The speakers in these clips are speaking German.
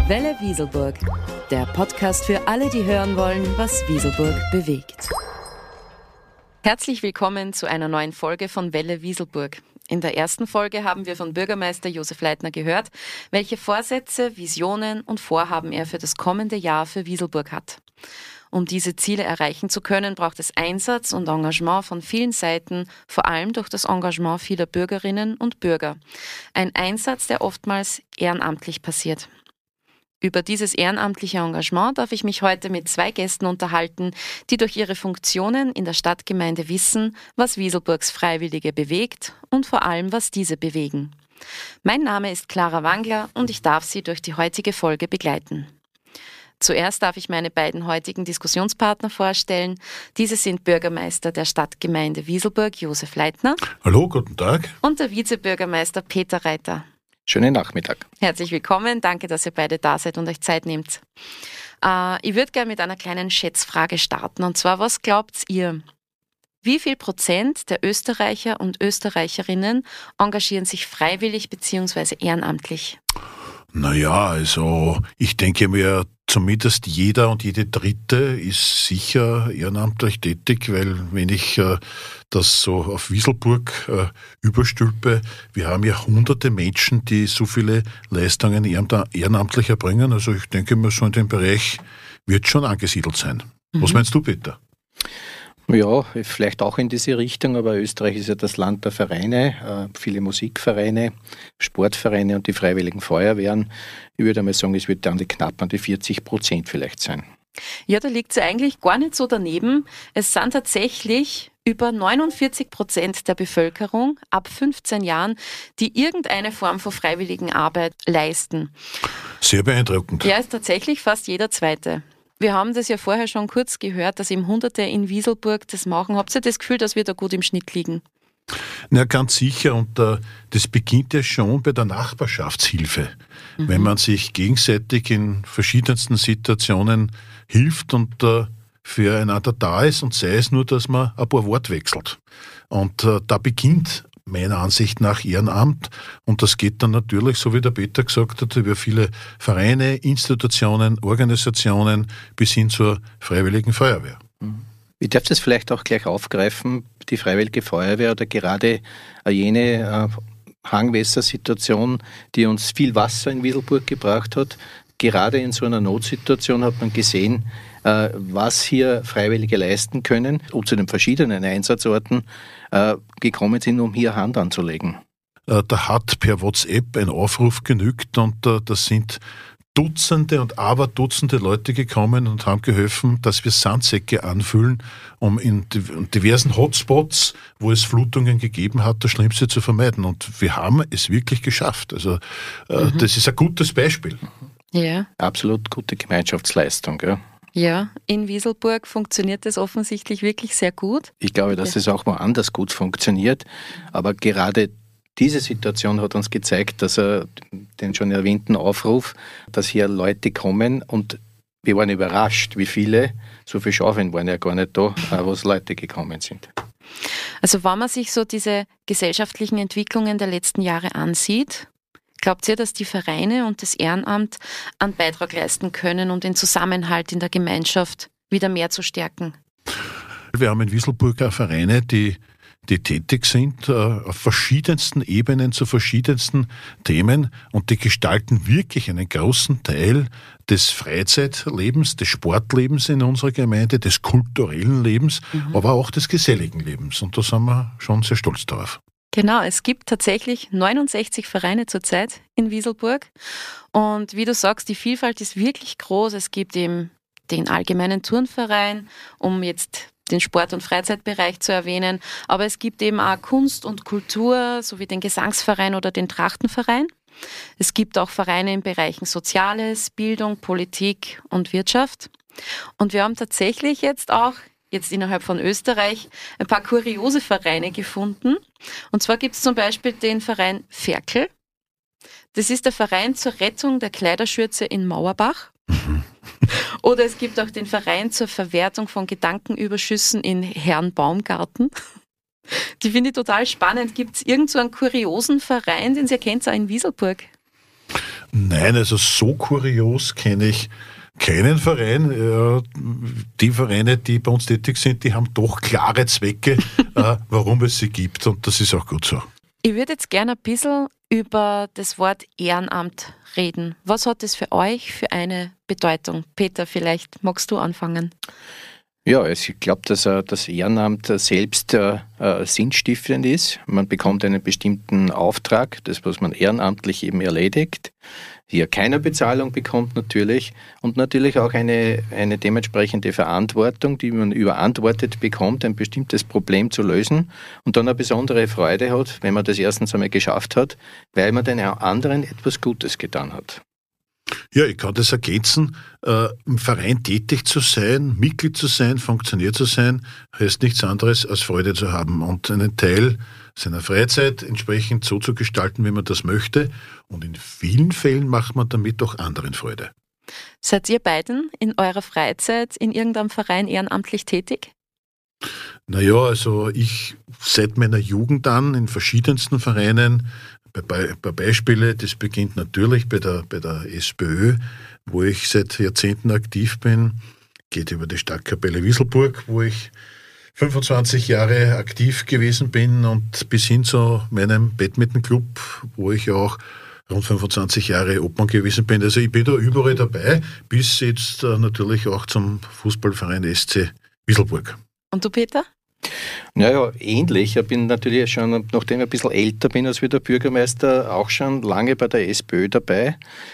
Welle Wieselburg, der Podcast für alle, die hören wollen, was Wieselburg bewegt. Herzlich willkommen zu einer neuen Folge von Welle Wieselburg. In der ersten Folge haben wir von Bürgermeister Josef Leitner gehört, welche Vorsätze, Visionen und Vorhaben er für das kommende Jahr für Wieselburg hat. Um diese Ziele erreichen zu können, braucht es Einsatz und Engagement von vielen Seiten, vor allem durch das Engagement vieler Bürgerinnen und Bürger. Ein Einsatz, der oftmals ehrenamtlich passiert. Über dieses ehrenamtliche Engagement darf ich mich heute mit zwei Gästen unterhalten, die durch ihre Funktionen in der Stadtgemeinde wissen, was Wieselburgs Freiwillige bewegt und vor allem, was diese bewegen. Mein Name ist Clara Wangler und ich darf Sie durch die heutige Folge begleiten. Zuerst darf ich meine beiden heutigen Diskussionspartner vorstellen. Diese sind Bürgermeister der Stadtgemeinde Wieselburg, Josef Leitner. Hallo, guten Tag. Und der Vizebürgermeister Peter Reiter. Schönen Nachmittag. Herzlich willkommen, danke, dass ihr beide da seid und euch Zeit nehmt. Ich würde gerne mit einer kleinen Schätzfrage starten. Und zwar, was glaubt ihr? Wie viel Prozent der Österreicher und Österreicherinnen engagieren sich freiwillig bzw. ehrenamtlich? Naja, also ich denke mir, zumindest jeder und jede Dritte ist sicher ehrenamtlich tätig, weil wenn ich das so auf Wieselburg überstülpe, wir haben ja hunderte Menschen, die so viele Leistungen ehrenamtlich erbringen. Also ich denke mir, so in dem Bereich wird schon angesiedelt sein. Was meinst du, Peter? Ja, vielleicht auch in diese Richtung, aber Österreich ist ja das Land der Vereine, viele Musikvereine, Sportvereine und die Freiwilligen Feuerwehren. Ich würde einmal sagen, es wird dann knapp an die 40% vielleicht sein. Ja, da liegt es ja eigentlich gar nicht so daneben. Es sind tatsächlich über 49% der Bevölkerung ab 15 Jahren, die irgendeine Form von Freiwilligenarbeit leisten. Sehr beeindruckend. Ja, ist tatsächlich fast jeder Zweite. Wir haben das ja vorher schon kurz gehört, dass eben Hunderte in Wieselburg das machen. Habt ihr das Gefühl, dass wir da gut im Schnitt liegen? Na, ganz sicher. Und das beginnt ja schon bei der Nachbarschaftshilfe. Wenn man sich gegenseitig in verschiedensten Situationen hilft und füreinander da ist und sei es nur, dass man ein paar Worte wechselt. Und da beginnt meiner Ansicht nach Ehrenamt und das geht dann natürlich, so wie der Peter gesagt hat, über viele Vereine, Institutionen, Organisationen bis hin zur Freiwilligen Feuerwehr. Ich darf das vielleicht auch gleich aufgreifen, die Freiwillige Feuerwehr oder gerade jene Hangwässersituation, die uns viel Wasser in Wieselburg gebracht hat. Gerade in so einer Notsituation hat man gesehen, was hier Freiwillige leisten können und zu den verschiedenen Einsatzorten gekommen sind, um hier Hand anzulegen. Da hat per WhatsApp ein Aufruf genügt und das sind Dutzende und Aberdutzende Leute gekommen und haben geholfen, dass wir Sandsäcke anfüllen, um in diversen Hotspots, wo es Flutungen gegeben hat, das Schlimmste zu vermeiden. Und wir haben es wirklich geschafft. Also das ist ein gutes Beispiel. Ja. Absolut gute Gemeinschaftsleistung, ja. Ja, in Wieselburg funktioniert das offensichtlich wirklich sehr gut. Ich glaube, dass es auch woanders gut funktioniert, aber gerade diese Situation hat uns gezeigt, dass den schon erwähnten Aufruf, dass hier Leute kommen und wir waren überrascht, wie viele, so viele Schafen waren ja gar nicht da, wo es Leute gekommen sind. Also wenn man sich so diese gesellschaftlichen Entwicklungen der letzten Jahre ansieht, glaubt ihr, dass die Vereine und das Ehrenamt einen Beitrag leisten können, um den Zusammenhalt in der Gemeinschaft wieder mehr zu stärken? Wir haben in Wieselburg auch Vereine, die tätig sind auf verschiedensten Ebenen zu verschiedensten Themen und die gestalten wirklich einen großen Teil des Freizeitlebens, des Sportlebens in unserer Gemeinde, des kulturellen Lebens, aber auch des geselligen Lebens. Und da sind wir schon sehr stolz darauf. Genau, es gibt tatsächlich 69 Vereine zurzeit in Wieselburg und wie du sagst, die Vielfalt ist wirklich groß. Es gibt eben den allgemeinen Turnverein, um jetzt den Sport- und Freizeitbereich zu erwähnen, aber es gibt eben auch Kunst und Kultur, sowie den Gesangsverein oder den Trachtenverein. Es gibt auch Vereine in Bereichen Soziales, Bildung, Politik und Wirtschaft. Und wir haben tatsächlich jetzt innerhalb von Österreich ein paar kuriose Vereine gefunden. Und zwar gibt es zum Beispiel den Verein Ferkel. Das ist der Verein zur Rettung der Kleiderschürze in Mauerbach. Oder es gibt auch den Verein zur Verwertung von Gedankenüberschüssen in Herrenbaumgarten. Die finde ich total spannend. Gibt es irgend so einen kuriosen Verein, den ihr kennt, auch in Wieselburg? Nein, also so kurios kenne ich keinen Verein. Die Vereine, die bei uns tätig sind, die haben doch klare Zwecke, warum es sie gibt, und das ist auch gut so. Ich würde jetzt gerne ein bisschen über das Wort Ehrenamt reden. Was hat es für euch für eine Bedeutung? Peter, vielleicht magst du anfangen. Ja, also ich glaube, dass das Ehrenamt selbst sinnstiftend ist. Man bekommt einen bestimmten Auftrag, das, was man ehrenamtlich eben erledigt, hier keine Bezahlung bekommt natürlich, und natürlich auch eine dementsprechende Verantwortung, die man überantwortet bekommt, ein bestimmtes Problem zu lösen, und dann eine besondere Freude hat, wenn man das erstens einmal geschafft hat, weil man den anderen etwas Gutes getan hat. Ja, ich kann das ergänzen. Im Verein tätig zu sein, Mitglied zu sein, Funktionär zu sein, heißt nichts anderes als Freude zu haben und einen Teil seiner Freizeit entsprechend so zu gestalten, wie man das möchte. Und in vielen Fällen macht man damit auch anderen Freude. Seid ihr beiden in eurer Freizeit in irgendeinem Verein ehrenamtlich tätig? Naja, also ich seit meiner Jugend an in verschiedensten Vereinen. Ein paar Beispiele, das beginnt natürlich bei der SPÖ, wo ich seit Jahrzehnten aktiv bin. Geht über die Stadtkapelle Wieselburg, wo ich 25 Jahre aktiv gewesen bin, und bis hin zu meinem Badmintonclub, wo ich auch rund 25 Jahre Obmann gewesen bin. Also ich bin da überall dabei, bis jetzt natürlich auch zum Fußballverein SC Wieselburg. Und du, Peter? Naja, ähnlich. Ich bin natürlich schon, nachdem ich ein bisschen älter bin als wie der Bürgermeister, auch schon lange bei der SPÖ dabei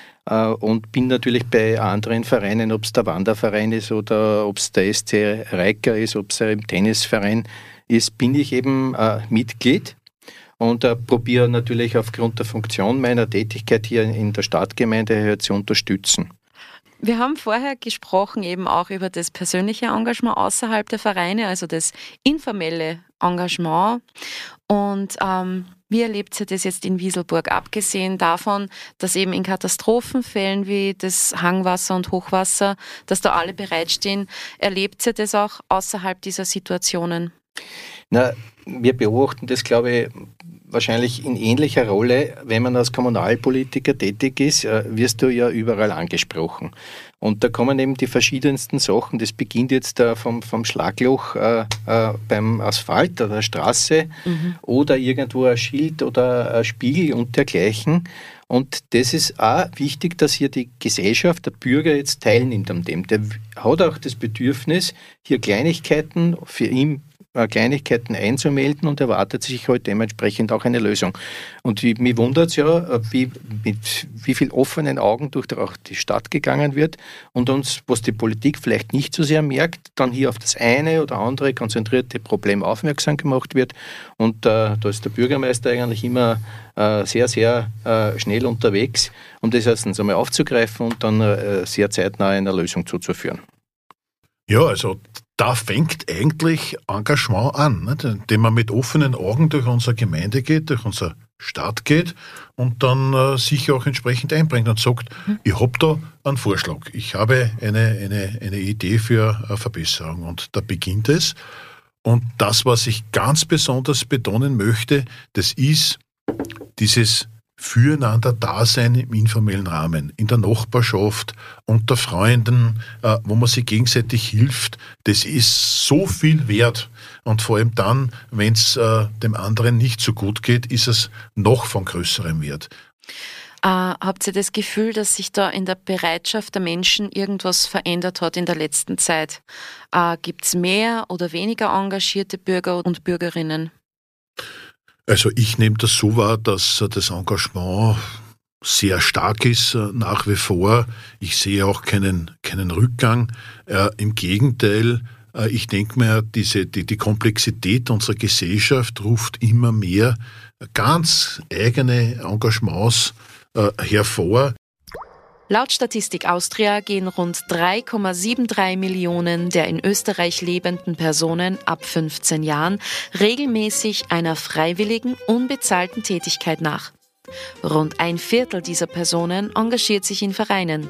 und bin natürlich bei anderen Vereinen, ob es der Wanderverein ist oder ob es der SC Reiker ist, ob es ein Tennisverein ist, bin ich eben Mitglied und probiere natürlich aufgrund der Funktion meiner Tätigkeit hier in der Stadtgemeinde zu unterstützen. Wir haben vorher gesprochen eben auch über das persönliche Engagement außerhalb der Vereine, also das informelle Engagement. Und wie erlebt ihr das jetzt in Wieselburg, abgesehen davon, dass eben in Katastrophenfällen wie das Hangwasser und Hochwasser, dass da alle bereitstehen, erlebt ihr das auch außerhalb dieser Situationen? Na, wir beobachten das, glaube ich, wahrscheinlich in ähnlicher Rolle. Wenn man als Kommunalpolitiker tätig ist, wirst du ja überall angesprochen. Und da kommen eben die verschiedensten Sachen. Das beginnt jetzt vom Schlagloch beim Asphalt oder der Straße oder irgendwo ein Schild oder ein Spiegel und dergleichen. Und das ist auch wichtig, dass hier die Gesellschaft, der Bürger jetzt teilnimmt an dem. Der hat auch das Bedürfnis, hier Kleinigkeiten einzumelden und erwartet sich halt dementsprechend auch eine Lösung. Und mich wundert es ja, mit wie viel offenen Augen durch die Stadt gegangen wird und uns, was die Politik vielleicht nicht so sehr merkt, dann hier auf das eine oder andere konzentrierte Problem aufmerksam gemacht wird. Und da ist der Bürgermeister eigentlich immer sehr, sehr schnell unterwegs, um das erstens einmal aufzugreifen und dann sehr zeitnah einer Lösung zuzuführen. Ja, also da fängt eigentlich Engagement an, nicht? Indem man mit offenen Augen durch unsere Gemeinde geht, durch unsere Stadt geht und dann sich auch entsprechend einbringt und sagt, ich habe da einen Vorschlag, ich habe eine Idee für eine Verbesserung, und da beginnt es. Und das, was ich ganz besonders betonen möchte, das ist dieses Füreinander-Dasein im informellen Rahmen, in der Nachbarschaft, unter Freunden, wo man sich gegenseitig hilft. Das ist so viel wert. Und vor allem dann, wenn es dem anderen nicht so gut geht, ist es noch von größerem Wert. Habt ihr das Gefühl, dass sich da in der Bereitschaft der Menschen irgendwas verändert hat in der letzten Zeit? Gibt es mehr oder weniger engagierte Bürger und Bürgerinnen? Also ich nehme das so wahr, dass das Engagement sehr stark ist, nach wie vor. Ich sehe auch keinen Rückgang. Im Gegenteil, ich denke mir, die Komplexität unserer Gesellschaft ruft immer mehr ganz eigene Engagements hervor. Laut Statistik Austria gehen rund 3,73 Millionen der in Österreich lebenden Personen ab 15 Jahren regelmäßig einer freiwilligen, unbezahlten Tätigkeit nach. Rund ein Viertel dieser Personen engagiert sich in Vereinen.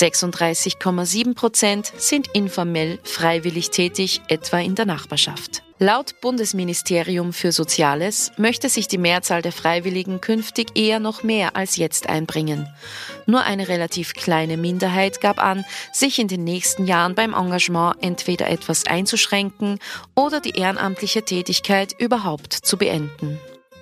36,7% sind informell freiwillig tätig, etwa in der Nachbarschaft. Laut Bundesministerium für Soziales möchte sich die Mehrzahl der Freiwilligen künftig eher noch mehr als jetzt einbringen. Nur eine relativ kleine Minderheit gab an, sich in den nächsten Jahren beim Engagement entweder etwas einzuschränken oder die ehrenamtliche Tätigkeit überhaupt zu beenden.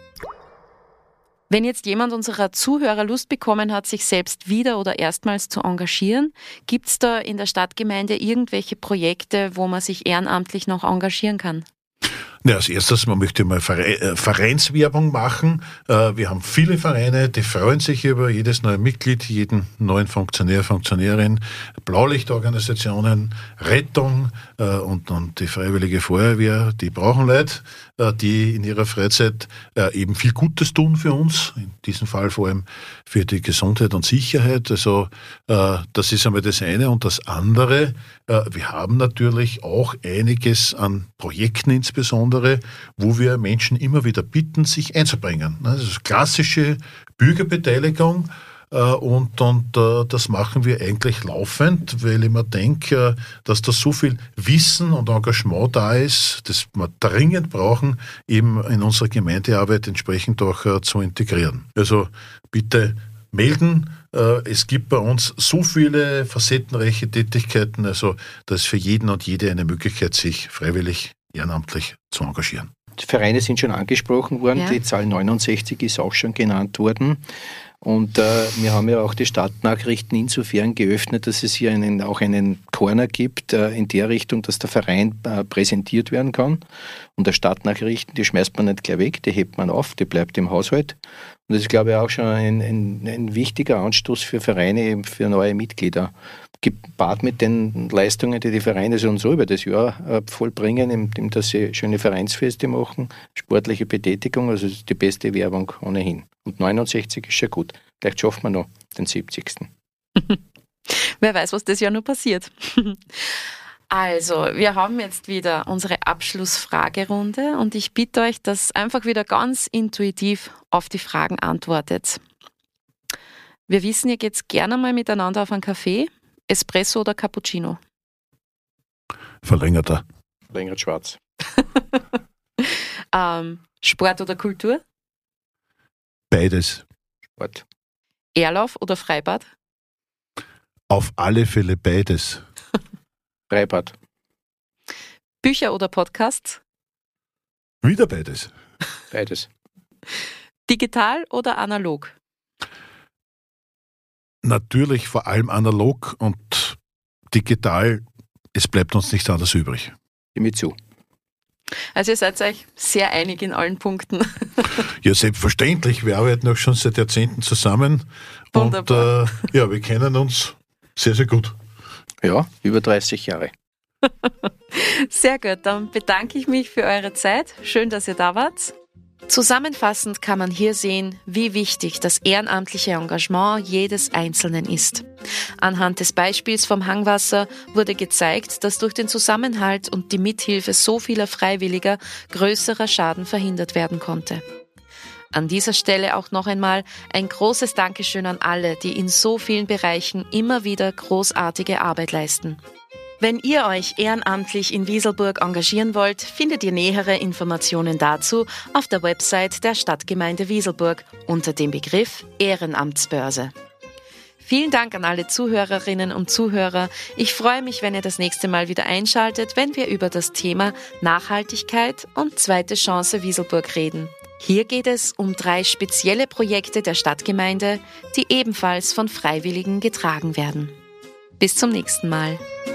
Wenn jetzt jemand unserer Zuhörer Lust bekommen hat, sich selbst wieder oder erstmals zu engagieren, gibt es da in der Stadtgemeinde irgendwelche Projekte, wo man sich ehrenamtlich noch engagieren kann? Ja, als erstes, man möchte mal Vereinswerbung machen. Wir haben viele Vereine, die freuen sich über jedes neue Mitglied, jeden neuen Funktionär, Funktionärin, Blaulichtorganisationen, Rettung und die Freiwillige Feuerwehr, die brauchen Leute, die in ihrer Freizeit eben viel Gutes tun für uns, in diesem Fall vor allem für die Gesundheit und Sicherheit. Also das ist einmal das eine. Und das andere, wir haben natürlich auch einiges an Projekten insbesondere, wo wir Menschen immer wieder bitten, sich einzubringen. Das ist klassische Bürgerbeteiligung. Und das machen wir eigentlich laufend, weil ich mir denke, dass da so viel Wissen und Engagement da ist, das wir dringend brauchen, eben in unsere Gemeindearbeit entsprechend auch zu integrieren. Also bitte melden. Es gibt bei uns so viele facettenreiche Tätigkeiten, also da ist für jeden und jede eine Möglichkeit, sich freiwillig ehrenamtlich zu engagieren. Die Vereine sind schon angesprochen worden, ja. Die Zahl 69 ist auch schon genannt worden. Und wir haben ja auch die Stadtnachrichten insofern geöffnet, dass es hier auch einen Corner gibt in der Richtung, dass der Verein präsentiert werden kann. Und der Stadtnachrichten, die schmeißt man nicht gleich weg, die hebt man auf, die bleibt im Haushalt. Und das ist, glaube ich, auch schon ein wichtiger Anstoß für Vereine, eben für neue Mitglieder. Gepaart mit den Leistungen, die Vereine so und so über das Jahr vollbringen, indem dass sie schöne Vereinsfeste machen, sportliche Betätigung, also das ist die beste Werbung ohnehin. Und 69 ist schon gut. Vielleicht schaffen wir noch den 70. Wer weiß, was das Jahr noch passiert. Also, wir haben jetzt wieder unsere Abschlussfragerunde und ich bitte euch, dass einfach wieder ganz intuitiv auf die Fragen antwortet. Wir wissen, ihr geht gerne mal miteinander auf einen Kaffee. Espresso oder Cappuccino? Verlängerter. Verlängert schwarz. Sport oder Kultur? Beides. Sport. Erlauf oder Freibad? Auf alle Fälle beides. Freibad. Bücher oder Podcasts? Wieder beides. Beides. Digital oder analog? Natürlich vor allem analog und digital. Es bleibt uns nichts anderes übrig. Stimme zu. Also ihr seid euch sehr einig in allen Punkten. Ja, selbstverständlich. Wir arbeiten auch schon seit Jahrzehnten zusammen. Wunderbar. Und wir kennen uns sehr, sehr gut. Ja, über 30 Jahre. Sehr gut, dann bedanke ich mich für eure Zeit. Schön, dass ihr da wart. Zusammenfassend kann man hier sehen, wie wichtig das ehrenamtliche Engagement jedes Einzelnen ist. Anhand des Beispiels vom Hangwasser wurde gezeigt, dass durch den Zusammenhalt und die Mithilfe so vieler Freiwilliger größerer Schaden verhindert werden konnte. An dieser Stelle auch noch einmal ein großes Dankeschön an alle, die in so vielen Bereichen immer wieder großartige Arbeit leisten. Wenn ihr euch ehrenamtlich in Wieselburg engagieren wollt, findet ihr nähere Informationen dazu auf der Website der Stadtgemeinde Wieselburg unter dem Begriff Ehrenamtsbörse. Vielen Dank an alle Zuhörerinnen und Zuhörer. Ich freue mich, wenn ihr das nächste Mal wieder einschaltet, wenn wir über das Thema Nachhaltigkeit und zweite Chance Wieselburg reden. Hier geht es um 3 spezielle Projekte der Stadtgemeinde, die ebenfalls von Freiwilligen getragen werden. Bis zum nächsten Mal.